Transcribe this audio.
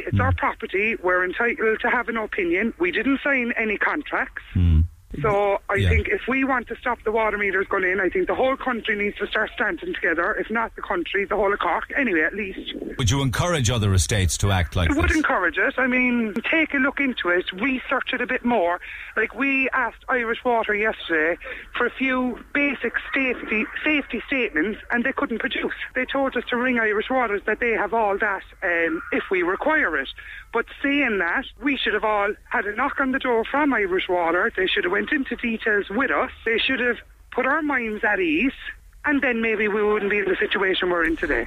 It's our property. We're entitled to have an opinion. We didn't sign any contracts. So I think if we want to stop the water meters going in, I think the whole country needs to start standing together. If not the country, the whole of Cork. Anyway, at least. Would you encourage other estates to act like this? I would encourage it. I mean, take a look into it, research it a bit more. Like, we asked Irish Water yesterday for a few basic safety statements, and they couldn't produce. They told us to ring Irish Water that they have all that if we require it. But saying that, we should have all had a knock on the door from Irish Water. They should have went into details with us. They should have put our minds at ease, and then maybe we wouldn't be in the situation we're in today.